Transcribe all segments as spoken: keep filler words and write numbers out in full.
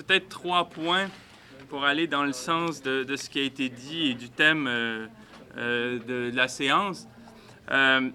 peut-être trois points pour aller dans le sens de, de ce qui a été dit et du thème euh, euh, de, de la séance. Euh,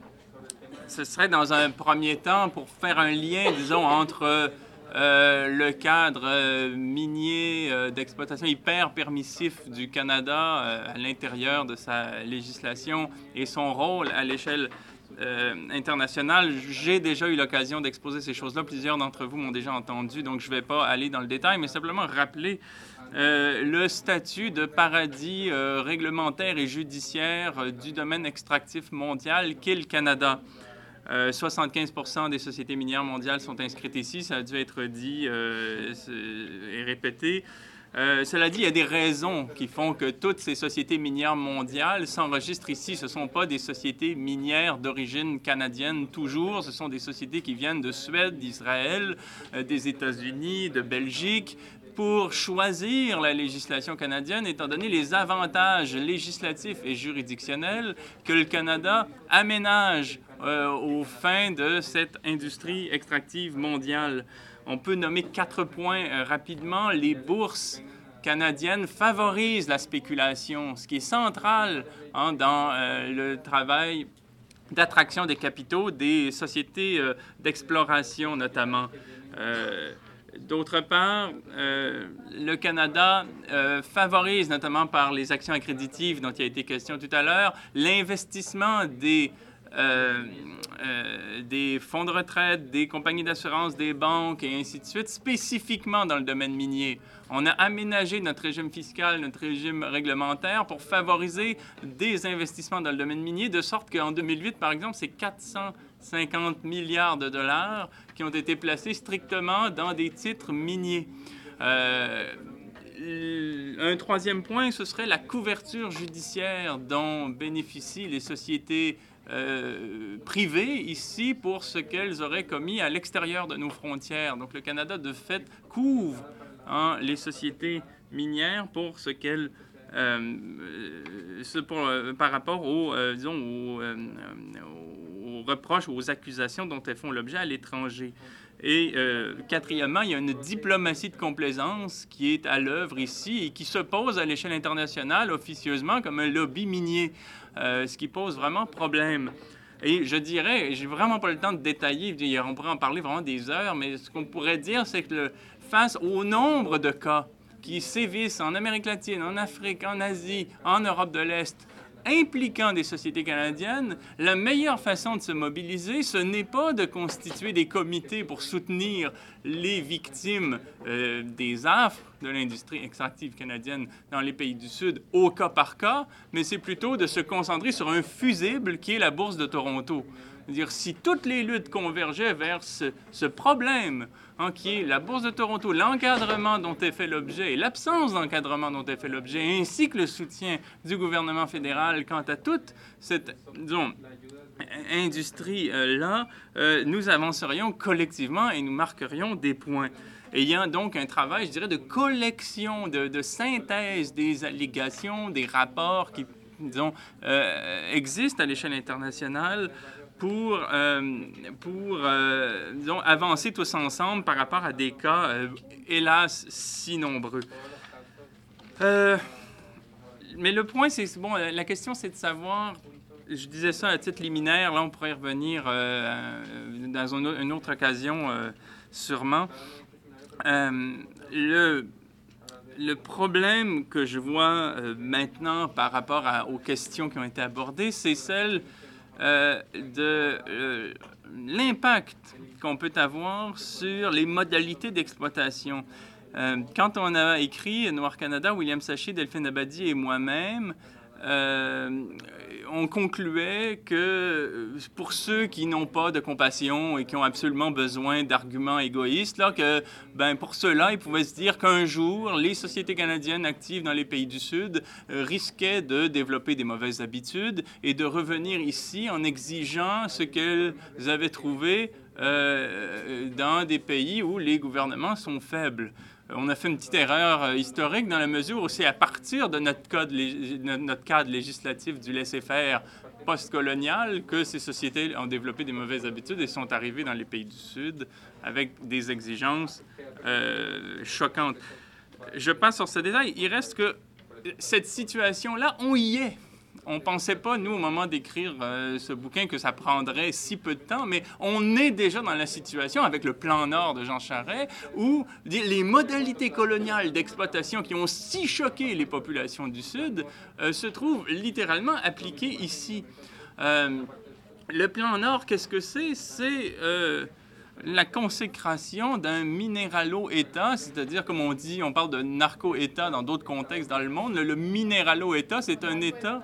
ce serait dans un premier temps pour faire un lien, disons, entre euh, le cadre euh, minier euh, d'exploitation hyper permissif du Canada euh, à l'intérieur de sa législation et son rôle à l'échelle euh, internationale. J'ai déjà eu l'occasion d'exposer ces choses-là. Plusieurs d'entre vous m'ont déjà entendu, donc je ne vais pas aller dans le détail, mais simplement rappeler Euh, le statut de paradis euh, réglementaire et judiciaire euh, du domaine extractif mondial qu'est le Canada. Euh, soixante-quinze pour cent des sociétés minières mondiales sont inscrites ici. Ça a dû être dit euh, et répété. Euh, cela dit, il y a des raisons qui font que toutes ces sociétés minières mondiales s'enregistrent ici. Ce ne sont pas des sociétés minières d'origine canadienne toujours. Ce sont des sociétés qui viennent de Suède, d'Israël, euh, des États-Unis, de Belgique, pour choisir la législation canadienne, étant donné les avantages législatifs et juridictionnels que le Canada aménage euh, aux fins de cette industrie extractive mondiale. On peut nommer quatre points euh, rapidement. Les bourses canadiennes favorisent la spéculation, ce qui est central hein, dans euh, le travail d'attraction des capitaux des sociétés euh, d'exploration notamment. Euh, D'autre part, euh, le Canada euh, favorise, notamment par les actions accréditives dont il a été question tout à l'heure, l'investissement des, euh, euh, des fonds de retraite, des compagnies d'assurance, des banques et ainsi de suite, spécifiquement dans le domaine minier. On a aménagé notre régime fiscal, notre régime réglementaire pour favoriser des investissements dans le domaine minier, de sorte qu'en deux mille huit, par exemple, c'est quatre cent cinquante milliards de dollars qui ont été placés strictement dans des titres miniers. Euh, un troisième point, ce serait la couverture judiciaire dont bénéficient les sociétés euh, privées ici pour ce qu'elles auraient commis à l'extérieur de nos frontières. Donc le Canada, de fait, couvre hein, les sociétés minières pour ce qu'elles euh, ce pour, euh, par rapport aux, euh, disons, aux, euh, aux reproches ou aux accusations dont elles font l'objet à l'étranger. Et euh, quatrièmement, il y a une diplomatie de complaisance qui est à l'œuvre ici et qui se pose à l'échelle internationale officieusement comme un lobby minier, euh, ce qui pose vraiment problème. Et je dirais, j'ai vraiment pas le temps de détailler, on pourrait en parler vraiment des heures, mais ce qu'on pourrait dire, c'est que le, face au nombre de cas qui sévissent en Amérique latine, en Afrique, en Asie, en Europe de l'Est, impliquant des sociétés canadiennes, la meilleure façon de se mobiliser, ce n'est pas de constituer des comités pour soutenir les victimes euh, des affres de l'industrie extractive canadienne dans les pays du Sud au cas par cas, mais c'est plutôt de se concentrer sur un fusible qui est la Bourse de Toronto. C'est-à-dire, si toutes les luttes convergeaient vers ce, ce problème, hein, qui est la Bourse de Toronto, l'encadrement dont elle fait l'objet et l'absence d'encadrement dont elle fait l'objet, ainsi que le soutien du gouvernement fédéral quant à toute cette, disons, industrie-là, euh, nous avancerions collectivement et nous marquerions des points. Et il y a donc un travail, je dirais, de collection, de, de synthèse des allégations, des rapports qui, disons, euh, existent à l'échelle internationale pour, euh, pour euh, disons, avancer tous ensemble par rapport à des cas, euh, hélas, si nombreux. Euh, mais le point, c'est, bon, la question, c'est de savoir, je disais ça à titre liminaire, là, on pourrait y revenir euh, dans une, une autre occasion, euh, sûrement. Euh, le... Le problème que je vois euh, maintenant par rapport à, aux questions qui ont été abordées, c'est celle euh, de euh, l'impact qu'on peut avoir sur les modalités d'exploitation. Euh, quand on a écrit Noir Canada, William Sachet, Delphine Abadie et moi-même, euh, on concluait que pour ceux qui n'ont pas de compassion et qui ont absolument besoin d'arguments égoïstes, là, que ben, pour ceux-là, ils pouvaient se dire qu'un jour, les sociétés canadiennes actives dans les pays du Sud euh, risquaient de développer des mauvaises habitudes et de revenir ici en exigeant ce qu'elles avaient trouvé euh, dans des pays où les gouvernements sont faibles. On a fait une petite erreur historique dans la mesure où c'est à partir de notre code, notre cadre législatif du laisser-faire post-colonial que ces sociétés ont développé des mauvaises habitudes et sont arrivées dans les pays du Sud avec des exigences euh, choquantes. je passe sur ce détail. Il reste que cette situation-là, on y est. On ne pensait pas, nous, au moment d'écrire euh, ce bouquin, que ça prendrait si peu de temps, mais on est déjà dans la situation, avec le plan Nord de Jean Charest, où les modalités coloniales d'exploitation qui ont si choqué les populations du Sud euh, se trouvent littéralement appliquées ici. Euh, le plan Nord, qu'est-ce que c'est? C'est... Euh, la consécration d'un minéralo-État, c'est-à-dire, comme on dit, on parle de narco-État dans d'autres contextes dans le monde, le, le minéralo-État, c'est un État,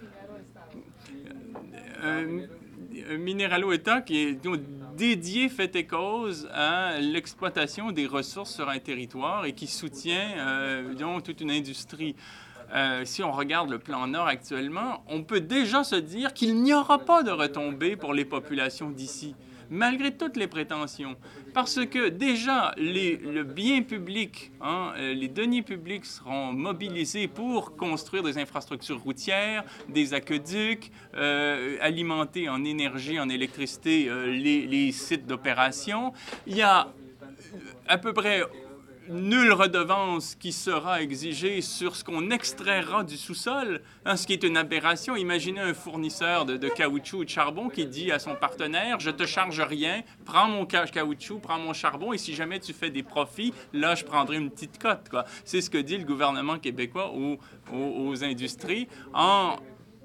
un, un minéralo-État qui est donc, dédié, fait et cause à l'exploitation des ressources sur un territoire et qui soutient euh, donc, toute une industrie. Euh, si on regarde le plan Nord actuellement, on peut déjà se dire qu'il n'y aura pas de retombées pour les populations d'ici, malgré toutes les prétentions. Parce que déjà, les, le bien public, hein, les deniers publics seront mobilisés pour construire des infrastructures routières, des aqueducs, euh, alimenter en énergie, en électricité euh, les, les sites d'opération. Il y a à peu près nulle redevance qui sera exigée sur ce qu'on extraira du sous-sol, hein, ce qui est une aberration. Imaginez un fournisseur de, de caoutchouc ou de charbon qui dit à son partenaire « Je te charge rien, prends mon caoutchouc, prends mon charbon, et si jamais tu fais des profits, là, je prendrai une petite cote. » quoi. C'est ce que dit le gouvernement québécois aux, aux, aux industries en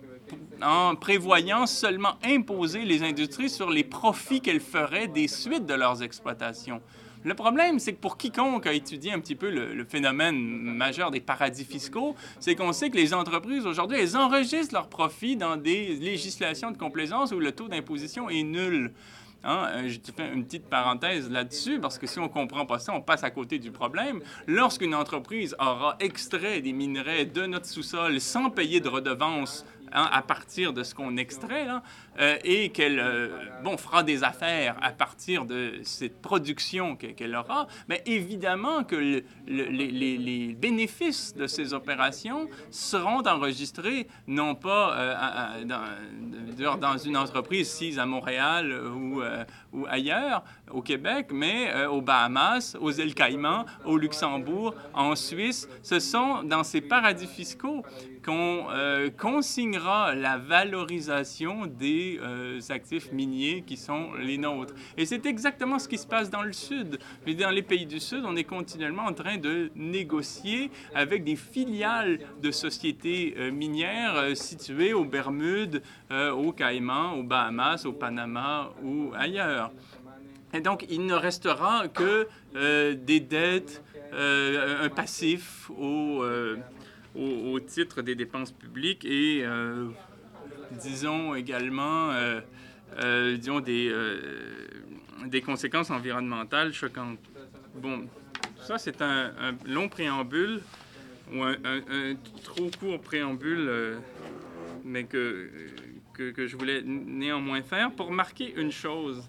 en prévoyant seulement imposer les industries sur les profits qu'elles feraient des suites de leurs exploitations. Le problème, c'est que pour quiconque a étudié un petit peu le, le phénomène majeur des paradis fiscaux, c'est qu'on sait que les entreprises, aujourd'hui, elles enregistrent leurs profits dans des législations de complaisance où le taux d'imposition est nul. Hein? Je te fais une petite parenthèse là-dessus, parce que si on ne comprend pas ça, on passe à côté du problème. Lorsqu'une entreprise aura extrait des minerais de notre sous-sol sans payer de redevance, hein, à partir de ce qu'on extrait, là, euh, et qu'elle euh, bon, fera des affaires à partir de cette production qu'elle aura, mais évidemment que le, le, les, les bénéfices de ces opérations seront enregistrés non pas euh, à, à, dans, dans une entreprise sise à Montréal ou, euh, ou ailleurs, au Québec, mais euh, aux Bahamas, aux îles Caïmans, au Luxembourg, en Suisse. Ce sont dans ces paradis fiscaux qu'on euh, consignera la valorisation des euh, actifs miniers qui sont les nôtres. Et c'est exactement ce qui se passe dans le Sud. Mais dans les pays du Sud, on est continuellement en train de négocier avec des filiales de sociétés euh, minières euh, situées aux Bermudes, euh, aux Caïmans, aux Bahamas, au Panama ou ailleurs. Et donc, il ne restera que euh, des dettes, euh, un passif au... Euh, Au, au titre des dépenses publiques et, euh, disons également, euh, euh, disons des, euh, des conséquences environnementales choquantes. Bon, ça, c'est un, un long préambule, ou un, un, un trop court préambule, euh, mais que, que, que je voulais néanmoins faire pour marquer une chose.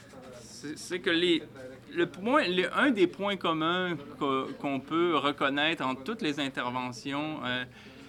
C'est que les... Le point, le, un des points communs qu'on peut reconnaître entre toutes les interventions euh,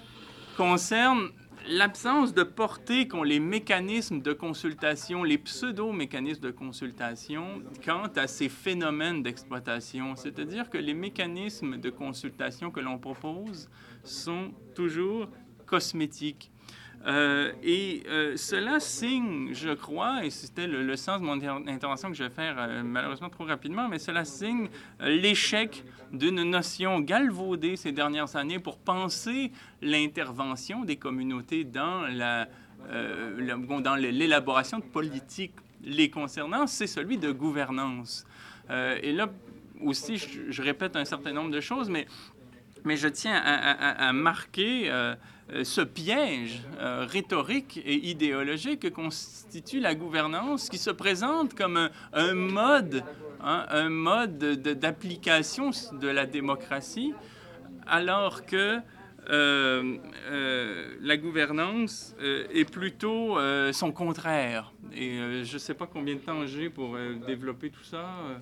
concerne l'absence de portée qu'ont les mécanismes de consultation, les pseudo-mécanismes de consultation quant à ces phénomènes d'exploitation. C'est-à-dire que les mécanismes de consultation que l'on propose sont toujours cosmétiques. Euh, et euh, cela signe, je crois, et c'était le, le sens de mon intervention que je vais faire euh, malheureusement trop rapidement, mais cela signe euh, l'échec d'une notion galvaudée ces dernières années pour penser l'intervention des communautés dans la, euh, la, dans l'élaboration de politiques les concernant, c'est celui de gouvernance. Euh, et là aussi, je, je répète un certain nombre de choses, mais, mais je tiens à, à, à marquer... Euh, ce piège euh, rhétorique et idéologique que constitue la gouvernance, qui se présente comme un, un mode, hein, un mode d'application de la démocratie, alors que euh, euh, la gouvernance euh, est plutôt euh, son contraire. Et euh, je ne sais pas combien de temps j'ai pour euh, développer tout ça. Euh,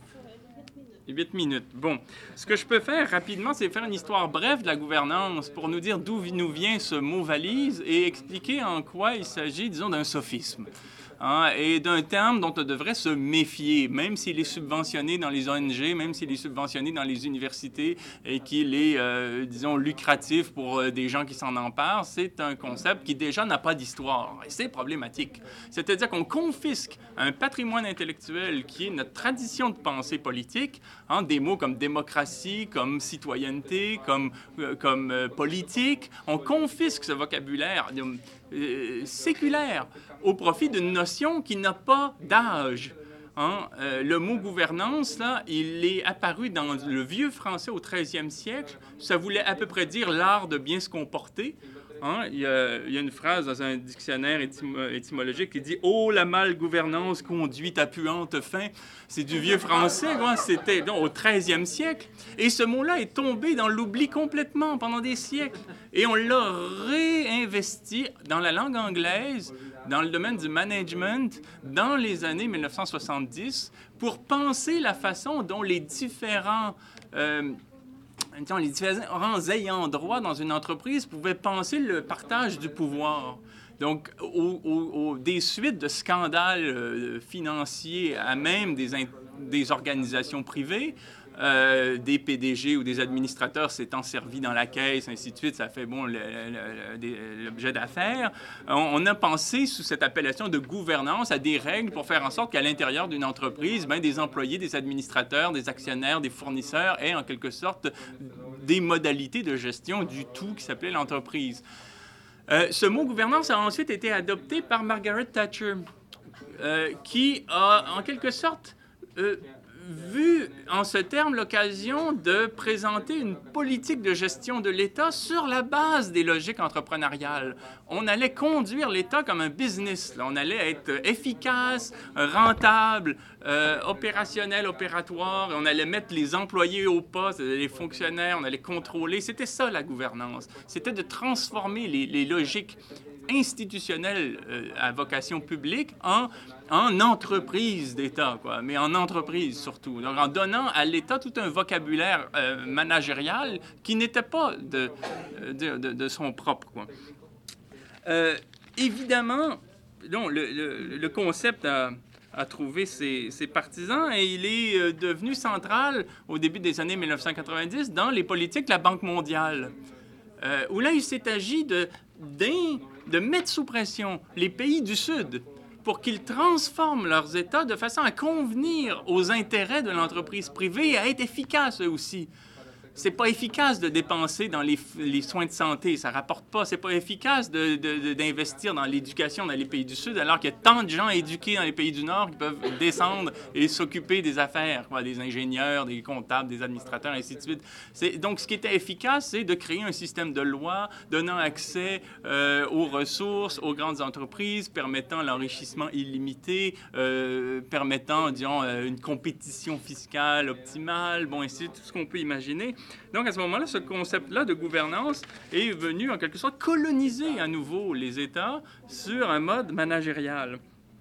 huit minutes. Bon, ce que je peux faire rapidement, c'est faire une histoire brève de la gouvernance pour nous dire d'où nous vient ce mot valise et expliquer en quoi il s'agit, disons, d'un sophisme. hein, et d'un terme dont on devrait se méfier, même s'il est subventionné dans les O N G, même s'il est subventionné dans les universités et qu'il est, euh, disons, lucratif pour euh, des gens qui s'en emparent. C'est un concept qui déjà n'a pas d'histoire. Et c'est problématique. C'est-à-dire qu'on confisque un patrimoine intellectuel qui est notre tradition de pensée politique, hein, des mots comme démocratie, comme citoyenneté, comme, euh, comme euh, politique. On confisque ce vocabulaire euh, séculaire au profit d'une notion qui n'a pas d'âge. Hein? Euh, le mot gouvernance, là, il est apparu dans le vieux français au treizième siècle. Ça voulait à peu près dire l'art de bien se comporter. Hein? Il, y a, il y a une phrase dans un dictionnaire étymo étymologique qui dit « Oh, la malgouvernance conduit à puante fin ». C'est du vieux français, hein? C'était donc, au treizième siècle. Et ce mot-là est tombé dans l'oubli complètement pendant des siècles. Et on l'a réinvesti dans la langue anglaise, dans le domaine du management, dans les années mille neuf cent soixante-dix, pour penser la façon dont les différents... Euh, les différents ayants droit dans une entreprise pouvaient penser le partage du pouvoir. Donc, au, au, au, des suites de scandales euh, financiers à même des, des organisations privées, euh, des P D G ou des administrateurs s'étant servis dans la caisse, ainsi de suite, ça fait bon l'objet d'affaires. On, on a pensé sous cette appellation de gouvernance à des règles pour faire en sorte qu'à l'intérieur d'une entreprise, bien, des employés, des administrateurs, des actionnaires, des fournisseurs aient en quelque sorte des modalités de gestion du tout qui s'appelait l'entreprise. Euh, ce mot gouvernance a ensuite été adopté par Margaret Thatcher, euh, qui a en quelque sorte euh, vu en ce terme l'occasion de présenter une politique de gestion de l'État sur la base des logiques entrepreneuriales. On allait conduire l'État comme un business. Là. On allait être efficace, rentable, euh, opérationnel, opératoire. On allait mettre les employés au poste, les fonctionnaires, on allait contrôler. C'était ça, la gouvernance. C'était de transformer les, les logiques institutionnelles euh, à vocation publique en, en entreprise d'État, quoi, mais en entreprise surtout. Donc, en donnant à l'État tout un vocabulaire euh, managérial qui n'était pas de, de, de, de son propre, quoi. Euh, évidemment, donc, le, le, le concept a, a trouvé ses, ses partisans et il est euh, devenu central au début des années mille neuf cent quatre-vingt-dix dans les politiques de la Banque mondiale, euh, où là, il s'est agi de, de mettre sous pression les pays du Sud pour qu'ils transforment leurs États de façon à convenir aux intérêts de l'entreprise privée et à être efficaces eux aussi. C'est pas efficace de dépenser dans les, les soins de santé, ça rapporte pas. C'est pas efficace de, de, d'investir dans l'éducation dans les pays du Sud, alors qu'il y a tant de gens éduqués dans les pays du Nord qui peuvent descendre et s'occuper des affaires, quoi, des ingénieurs, des comptables, des administrateurs, ainsi de suite. C'est, donc, ce qui était efficace, c'est de créer un système de loi donnant accès euh, aux ressources, aux grandes entreprises, permettant l'enrichissement illimité, euh, permettant, disons, une compétition fiscale optimale, bon, ainsi tout ce qu'on peut imaginer. Donc, à ce moment-là, ce concept-là de gouvernance est venu, en quelque sorte, coloniser à nouveau les États sur un mode managérial.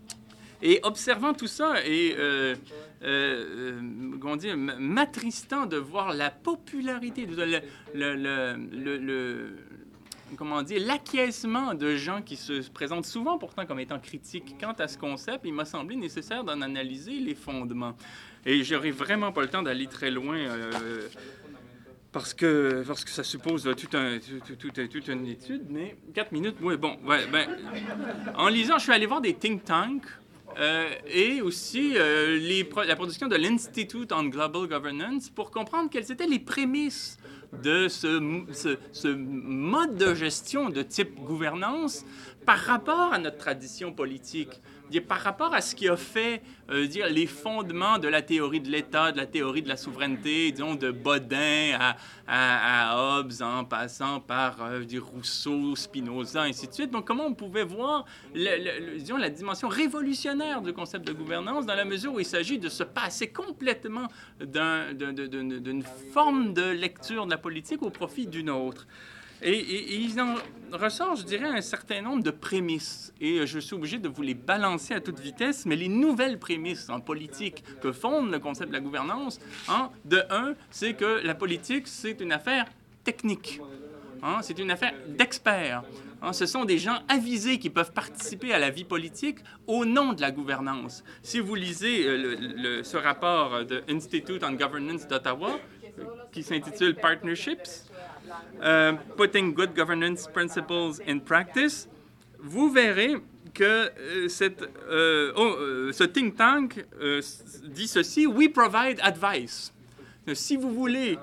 Et observant tout ça et, euh, euh, comment dire, m'attristant de voir la popularité, le, le, le, le, le comment dire, l'acquiescement de gens qui se présentent souvent pourtant comme étant critiques quant à ce concept, il m'a semblé nécessaire d'en analyser les fondements. Et j'aurais vraiment pas le temps d'aller très loin euh, parce que, parce que ça suppose tout un, tout, tout, tout, toute une étude, mais quatre minutes, oui, bon, ouais, ben, en lisant, je suis allé voir des think tanks euh, et aussi euh, les, la production de l'Institute on Global Governance pour comprendre quelles étaient les prémices de ce, ce, ce mode de gestion de type gouvernance par rapport à notre tradition politique, par rapport à ce qui a fait euh, dire, les fondements de la théorie de l'État, de la théorie de la souveraineté, disons, de Bodin à, à, à Hobbes, en passant par euh, du Rousseau, Spinoza, ainsi de suite. Donc, comment on pouvait voir le, le, disons, la dimension révolutionnaire du concept de gouvernance dans la mesure où il s'agit de se passer complètement d'un, d'un, d'un, d'une forme de lecture de la politique au profit d'une autre. Et, et, et il en ressort, je dirais, un certain nombre de prémices. Et je suis obligé de vous les balancer à toute vitesse, mais les nouvelles prémices en politique que fonde le concept de la gouvernance, hein, de un, c'est que la politique, c'est une affaire technique. Hein, c'est une affaire d'experts. Hein, ce sont des gens avisés qui peuvent participer à la vie politique au nom de la gouvernance. Si vous lisez euh, le, le, ce rapport de Institute on Governance d'Ottawa, euh, qui s'intitule Partnerships, euh, Putting Good Governance Principles in Practice, vous verrez que euh, cette, euh, oh, euh, ce think tank euh, dit ceci: We provide advice. Si vous voulez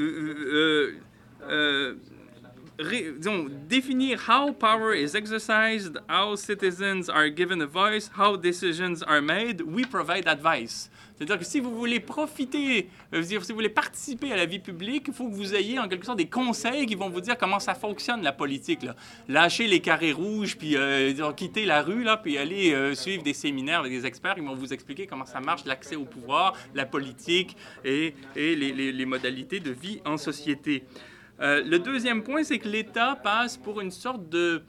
euh, euh, euh, Ré, disons, définir how power is exercised, how citizens are given a voice, how decisions are made, we provide advice. C'est-à-dire que si vous voulez profiter, euh, si vous voulez participer à la vie publique, il faut que vous ayez en quelque sorte des conseils qui vont vous dire comment ça fonctionne la politique. Là. Lâcher les carrés rouges, puis euh, disons, quitter la rue, là, puis aller euh, suivre des séminaires avec des experts qui vont vous expliquer comment ça marche, l'accès au pouvoir, la politique et, et les, les, les modalités de vie en société. Euh, le deuxième point, c'est que l'État passe pour une sorte de,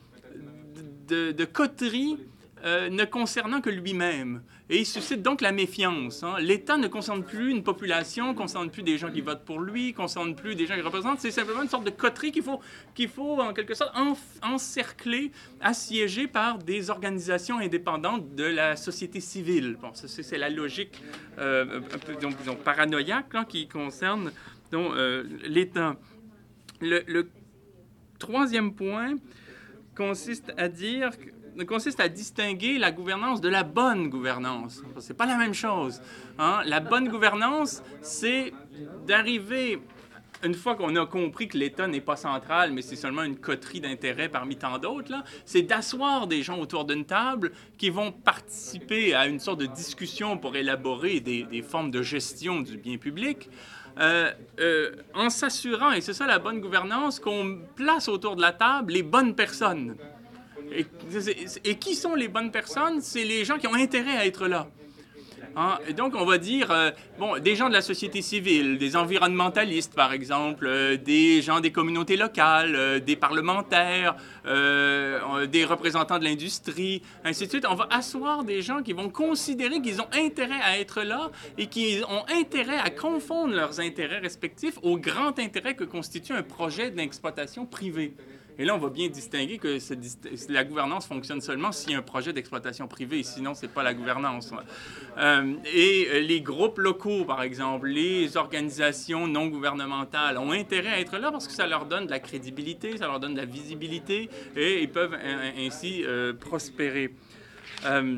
de, de coterie euh, ne concernant que lui-même. Et il suscite donc la méfiance. Hein. L'État ne concerne plus une population, ne concerne plus des gens qui votent pour lui, ne concerne plus des gens qu'il représente. C'est simplement une sorte de coterie qu'il faut, qu'il faut en quelque sorte, en, encercler, assiéger par des organisations indépendantes de la société civile. Bon, ça, c'est, c'est la logique euh, un peu donc, disons, paranoïaque là, qui concerne donc, euh, l'État. Le, le troisième point consiste à dire, consiste à distinguer la gouvernance de la bonne gouvernance. C'est pas la même chose. Hein? La bonne gouvernance, c'est d'arriver, une fois qu'on a compris que l'État n'est pas central, mais c'est seulement une coterie d'intérêts parmi tant d'autres, là, c'est d'asseoir des gens autour d'une table qui vont participer à une sorte de discussion pour élaborer des, des formes de gestion du bien public. Euh, euh, en s'assurant, et c'est ça la bonne gouvernance, qu'on place autour de la table les bonnes personnes. Et, et qui sont les bonnes personnes? C'est les gens qui ont intérêt à être là. Hein? Et donc, on va dire, euh, bon, des gens de la société civile, des environnementalistes, par exemple, euh, des gens des communautés locales, euh, des parlementaires, euh, des représentants de l'industrie, ainsi de suite. On va asseoir des gens qui vont considérer qu'ils ont intérêt à être là et qui ont intérêt à confondre leurs intérêts respectifs au grand intérêt que constitue un projet d'exploitation privée. Et là, on va bien distinguer que la gouvernance fonctionne seulement s'il y a un projet d'exploitation privée, sinon, ce n'est pas la gouvernance. Euh, et les groupes locaux, par exemple, les organisations non gouvernementales ont intérêt à être là parce que ça leur donne de la crédibilité, ça leur donne de la visibilité et ils peuvent ainsi euh, prospérer. Euh,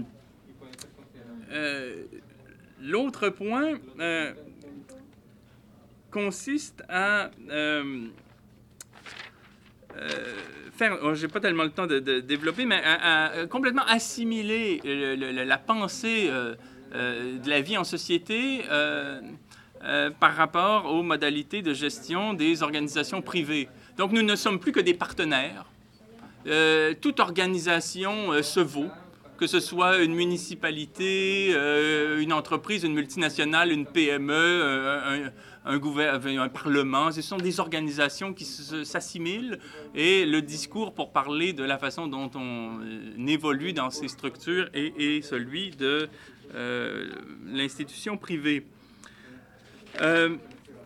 euh, l'autre point euh, consiste à... Euh, Euh, faire, oh, j'ai pas tellement le temps de, de développer, mais à, à complètement assimiler le, le, la pensée euh, euh, de la vie en société euh, euh, par rapport aux modalités de gestion des organisations privées. Donc, nous ne sommes plus que des partenaires. Euh, toute organisation euh, se vaut, que ce soit une municipalité, euh, une entreprise, une multinationale, une P M E, euh, un, un, gouver- un parlement. Ce sont des organisations qui s'assimilent et le discours pour parler de la façon dont on évolue dans ces structures est, est celui de euh, l'institution privée. Euh,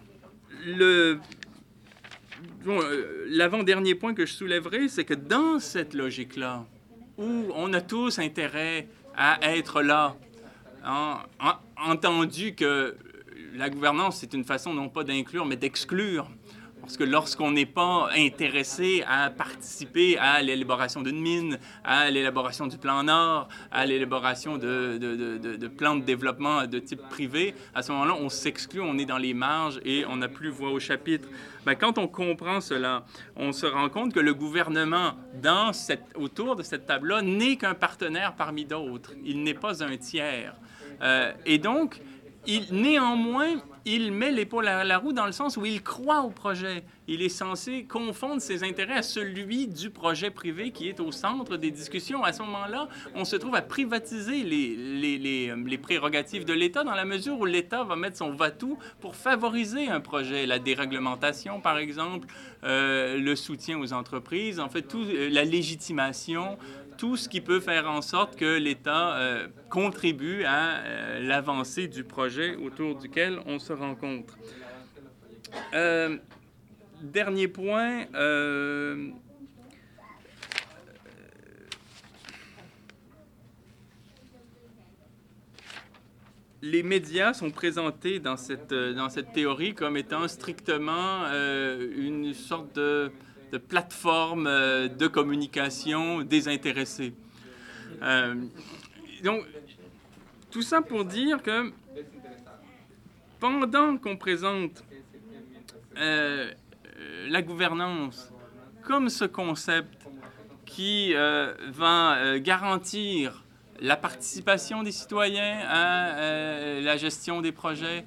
le... Bon, l'avant-dernier point que je soulèverai, c'est que dans cette logique-là, où on a tous intérêt à être là, hein, entendu que la gouvernance, c'est une façon non pas d'inclure, mais d'exclure. Parce que lorsqu'on n'est pas intéressé à participer à l'élaboration d'une mine, à l'élaboration du plan Nord, à l'élaboration de, de, de, de, de plans de développement de type privé, à ce moment-là, on s'exclut, on est dans les marges et on n'a plus voix au chapitre. Bien, quand on comprend cela, on se rend compte que le gouvernement, dans cette, autour de cette table-là, n'est qu'un partenaire parmi d'autres. Il n'est pas un tiers. Euh, et donc, il, néanmoins, il met l'épaule à la roue dans le sens où il croit au projet. Il est censé confondre ses intérêts à celui du projet privé qui est au centre des discussions. À ce moment-là, on se trouve à privatiser les, les, les, les prérogatives de l'État dans la mesure où l'État va mettre son va-tout pour favoriser un projet. La déréglementation, par exemple, euh, le soutien aux entreprises, en fait, tout, euh, la légitimation, tout ce qui peut faire en sorte que l'État euh, contribue à euh, l'avancée du projet autour duquel on se rencontre. Euh, dernier point, euh, les médias sont présentés dans cette, dans cette théorie comme étant strictement euh, une sorte de, de plateforme euh, de communication désintéressée. Euh, donc, tout ça pour dire que pendant qu'on présente euh, la gouvernance comme ce concept qui euh, va euh, garantir la participation des citoyens à euh, la gestion des projets,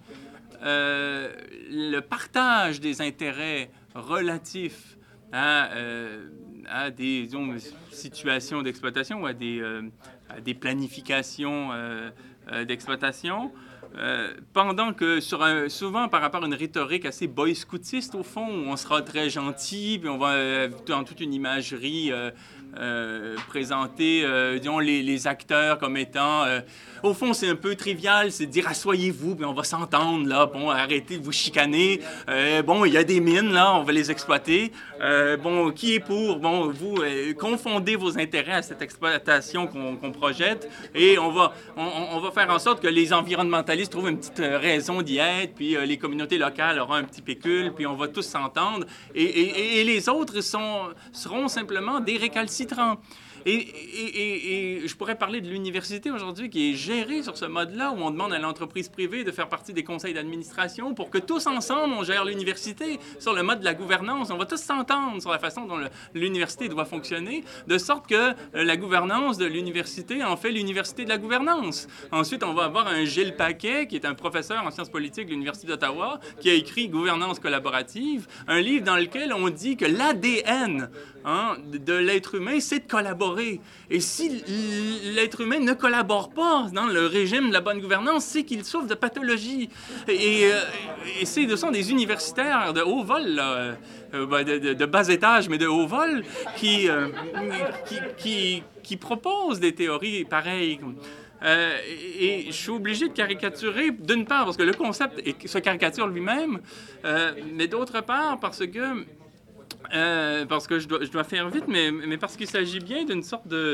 euh, le partage des intérêts relatifs à, euh, à des disons, situations d'exploitation ou à des, euh, à des planifications euh, euh, d'exploitation, euh, pendant que sur un, souvent par rapport à une rhétorique assez boy scoutiste au fond, où on sera très gentil, puis on va euh, dans toute une imagerie euh, euh, présenter euh, disons, les, les acteurs comme étant euh, au fond c'est un peu trivial, c'est de dire asseyez-vous puis on va s'entendre là, bon arrêtez de vous chicaner, euh, bon il y a des mines là, on va les exploiter, euh, bon qui est pour, bon vous euh, confondez vos intérêts à cette exploitation qu'on qu'on projette et on va on, on va faire en sorte que les environnementalistes trouvent une petite raison d'y être, puis euh, les communautés locales auront un petit pécule, puis on va tous s'entendre et, et, et les autres sont, seront simplement des récalcitrants. Et, et, et, et je pourrais parler de l'université aujourd'hui qui est gérée sur ce mode-là où on demande à l'entreprise privée de faire partie des conseils d'administration pour que tous ensemble on gère l'université sur le mode de la gouvernance. On va tous s'entendre sur la façon dont l'université doit fonctionner, de sorte que la gouvernance de l'université en fait l'université de la gouvernance. Ensuite, on va avoir un Gilles Paquet qui est un professeur en sciences politiques de l'Université d'Ottawa qui a écrit Gouvernance collaborative, un livre dans lequel on dit que l'A D N hein, de l'être humain, c'est de collaborer. Et si l'être humain ne collabore pas dans le régime de la bonne gouvernance, c'est qu'il souffre de pathologie. Et, et, et c'est de sont des universitaires de haut vol, là, euh, de, de, de bas étage, mais de haut vol, qui, euh, qui, qui, qui proposent des théories pareilles. Euh, et, et je suis obligé de caricaturer, d'une part, parce que le concept se caricature lui-même, euh, mais d'autre part, parce que Euh, parce que je dois, je dois faire vite, mais, mais parce qu'il s'agit bien d'une sorte de,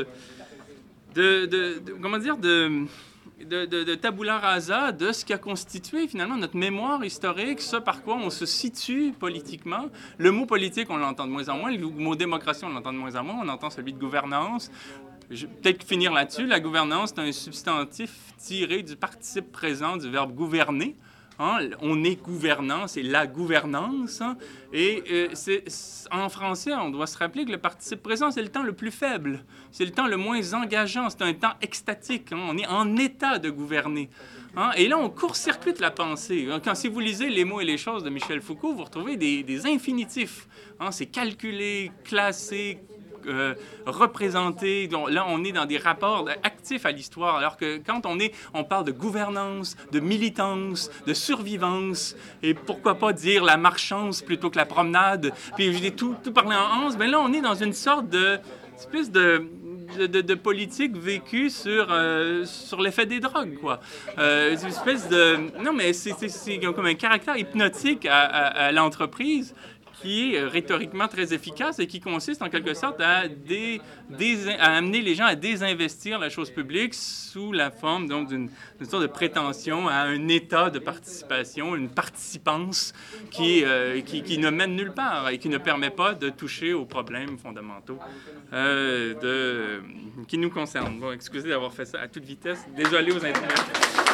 de, de, de comment dire, de, de, de, de tabula rasa de ce qui a constitué finalement notre mémoire historique, ce par quoi on se situe politiquement. Le mot politique, on l'entend de moins en moins, le mot démocratie, on l'entend de moins en moins, on entend celui de gouvernance. Je vais peut-être finir là-dessus. La gouvernance, c'est un substantif tiré du participe présent du verbe gouverner. Hein, on est gouvernant, c'est la gouvernance. Hein, et euh, c'est, en français, on doit se rappeler que le participe présent, c'est le temps le plus faible. C'est le temps le moins engageant. C'est un temps extatique. Hein, on est en état de gouverner. Hein, et là, on court-circuite la pensée. Quand, si vous lisez Les mots et les choses de Michel Foucault, vous retrouvez des, des infinitifs. Hein, c'est calculé, classé, Euh, représenté. Donc, là, on est dans des rapports actifs à l'histoire, alors que quand on est, on parle de gouvernance, de militance, de survivance, et pourquoi pas dire la marchance plutôt que la promenade, puis je dis tout, tout parler en onze, mais là, on est dans une sorte de, espèce de De, de, de politique vécue sur, euh, sur l'effet des drogues, quoi. Euh, une espèce de... Non, mais c'est, c'est, c'est comme un caractère hypnotique à, à, à l'entreprise qui est rhétoriquement très efficace et qui consiste en quelque sorte à, dé, dé, à amener les gens à désinvestir la chose publique sous la forme donc d'une, d'une sorte de prétention à un état de participation, une participance qui, euh, qui, qui ne mène nulle part et qui ne permet pas de toucher aux problèmes fondamentaux euh, de, qui nous concernent. Bon, excusez d'avoir fait ça à toute vitesse. Désolé aux internautes.